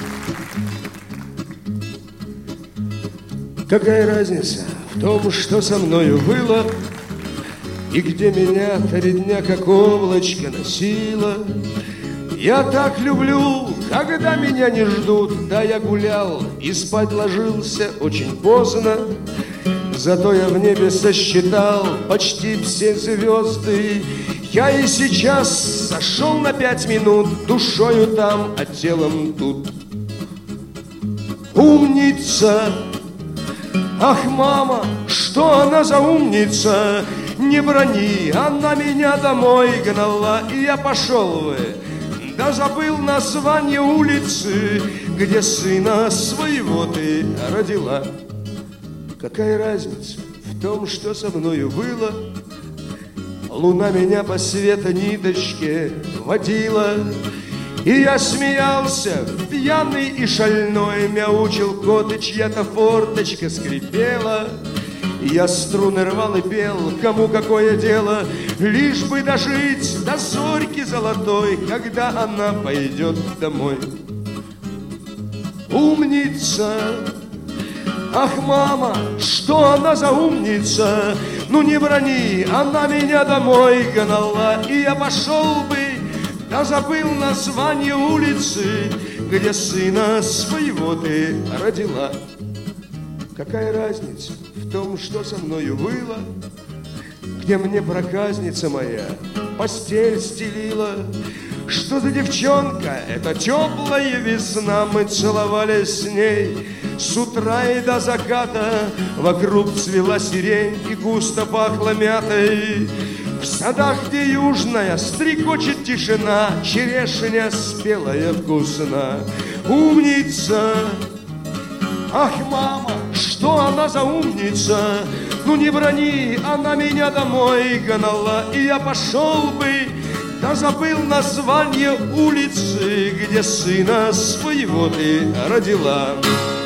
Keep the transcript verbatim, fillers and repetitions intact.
Какая разница в том, что со мною было, и где меня три дня как облачко носило. Я так люблю, когда меня не ждут. Да, я гулял и спать ложился очень поздно, зато я в небе сосчитал почти все звезды. Я и сейчас сошел на пять минут, душою там, а телом тут. Умница! Ах, мама, что она за умница? Не брони, она меня домой гнала, и я пошел бы, да забыл название улицы, где сына своего ты родила. Какая разница в том, что со мною было? Луна меня по света ниточке водила, и я смеялся, пьяный и шальной, мяучил кот, и чья-то форточка скрипела. Я струны рвал и пел, кому какое дело, лишь бы дожить до зорьки золотой, когда она пойдет домой. Умница! Ах, мама, что она за умница? Ну не брони, она меня домой гнала, и я пошел бы, да забыл название улицы, где сына своего ты родила. Какая разница в том, что со мною было, где мне проказница моя постель стелила? Что за девчонка? Это теплая весна, мы целовались с ней с утра и до заката. Вокруг цвела сирень и густо пахло мятой. В садах, где южная, стрекочет тишина, черешня спелая вкусно. Умница! Ах, мама, что она за умница? Ну не брони, она меня домой гнала, и я пошел бы, да забыл название улицы, где сына своего ты родила.